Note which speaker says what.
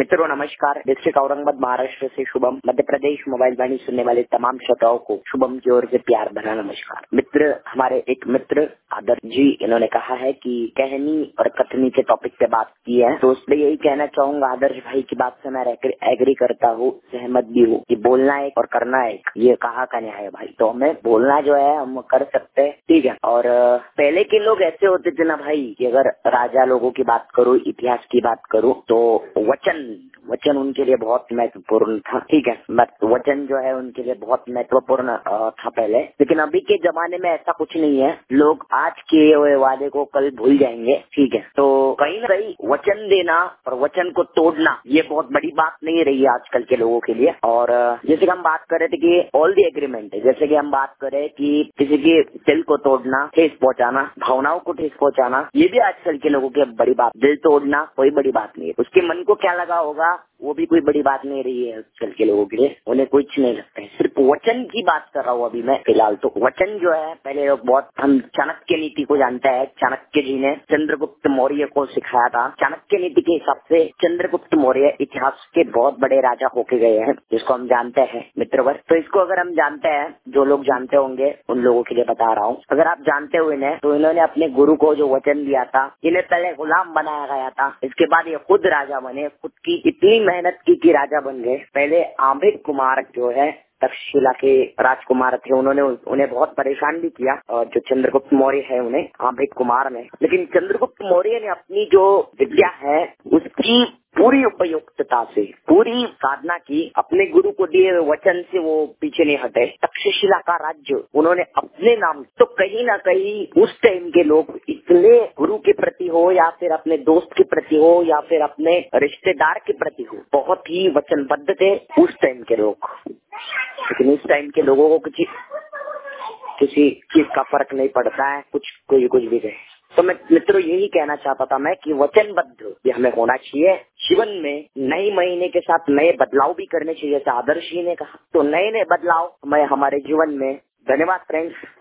Speaker 1: मित्रों नमस्कार। डिस्ट्रिक्ट औरंगाबाद महाराष्ट्र से शुभम, मध्य प्रदेश मोबाइल वाणी सुनने वाले तमाम श्रोताओं को शुभम की ओर से प्यार भरा नमस्कार। मित्र, हमारे एक मित्र आदर्श जी, इन्होंने कहा है कि कहनी और कथनी के टॉपिक पे बात की है, तो उस पर यही कहना चाहूंगा, आदर्श भाई की बात से मैं एग्री करता हूँ, सहमत भी हूँ कि बोलना एक और करना एक, ये कहा का न्याय है भाई। तो हमें बोलना जो है हम कर सकते हैं, ठीक है। और पहले के लोग ऐसे होते थे ना भाई, कि अगर राजा लोगों की बात करूँ, इतिहास की बात करूँ, तो वचन उनके लिए बहुत महत्वपूर्ण था, ठीक है। वचन जो है उनके लिए बहुत महत्वपूर्ण था पहले, लेकिन अभी के जमाने में ऐसा कुछ नहीं है। लोग आज किए हुए वादे को कल भूल जाएंगे, ठीक है। तो कहीं ना कहीं वचन देना और वचन को तोड़ना ये बहुत बड़ी बात नहीं रही है आजकल के लोगों के लिए। और जैसे कि हम बात कर रहे थे कि ऑल दी एग्रीमेंट है, जैसे कि हम बात करें कि किसी के दिल को तोड़ना, ठेस पहुंचाना, भावनाओं को ठेस पहुंचाना, ये भी आजकल के लोगों की बड़ी बात। दिल तोड़ना कोई बड़ी बात नहीं है, उसके मन को क्या लगा होगा वो भी कोई बड़ी बात नहीं रही है आजकल के लोगों के लिए, उन्हें कुछ नहीं लगता है। सिर्फ वचन की बात कर रहा हूँ अभी मैं फिलहाल। तो वचन जो है, पहले लोग बहुत, हम चाणक्य नीति को जानते हैं। चाणक्य जी ने चंद्रगुप्त मौर्य को सिखाया था। चाणक्य नीति के हिसाब से चंद्रगुप्त मौर्य इतिहास के बहुत बड़े राजा होके गए हैं, जिसको हम जानते हैं मित्रवर। तो इसको अगर हम जानते हैं, जो लोग जानते होंगे उन लोगों के लिए बता रहा हूँ। अगर आप जानते हो इन्हें, तो इन्होंने अपने गुरु को जो वचन दिया था, इन्हें पहले गुलाम बनाया गया था, इसके बाद ये खुद राजा बने, खुद की इतनी मेहनत की कि राजा बन गए। पहले आंबिक कुमार जो है, तक्षशिला के राजकुमार थे, उन्हें बहुत परेशान भी किया, और जो चंद्रगुप्त मौर्य है उन्हें आंबिक कुमार ने। लेकिन चंद्रगुप्त मौर्य ने अपनी जो विद्या है उसकी पूरी उपयुक्तता से पूरी साधना की, अपने गुरु को दिए हुए वचन से वो पीछे नहीं हटे। तक्षशिला का राज्य उन्होंने अपने नाम। तो कहीं ना कहीं उस टाइम के लोग इतने गुरु के प्रति हो, या फिर अपने दोस्त के प्रति हो, या फिर अपने रिश्तेदार के प्रति हो, बहुत ही वचनबद्ध थे उस टाइम के लोग। लेकिन इस टाइम के लोगों को किसी चीज का फर्क नहीं पड़ता है, कोई कुछ भी कहे। तो मैं मित्रों यही कहना चाहता था मैं कि वचनबद्ध भी हमें होना चाहिए। जीवन में नए महीने के साथ नए बदलाव भी करने चाहिए, जैसे आदर्श जी ने कहा। तो नए बदलाव हमें हमारे जीवन में। धन्यवाद फ्रेंड्स।